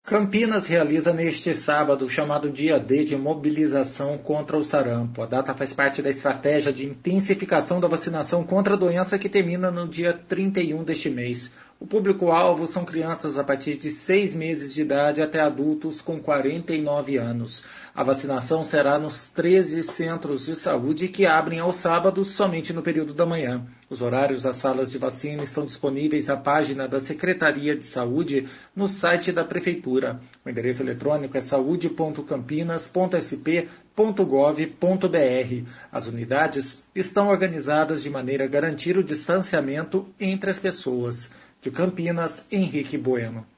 Campinas realiza neste sábado o chamado Dia D de mobilização contra o sarampo. A data faz parte da estratégia de intensificação da vacinação contra a doença que termina no dia 31 deste mês. O público-alvo são crianças a partir de 6 meses de idade até adultos com 49 anos. A vacinação será nos 13 centros de saúde que abrem aos sábados somente no período da manhã. Os horários das salas de vacina estão disponíveis na página da Secretaria de Saúde no site da Prefeitura. O endereço eletrônico é saude.campinas.sp.gov.br. As unidades estão organizadas de maneira a garantir o distanciamento entre as pessoas. De Campinas, Henrique Bueno.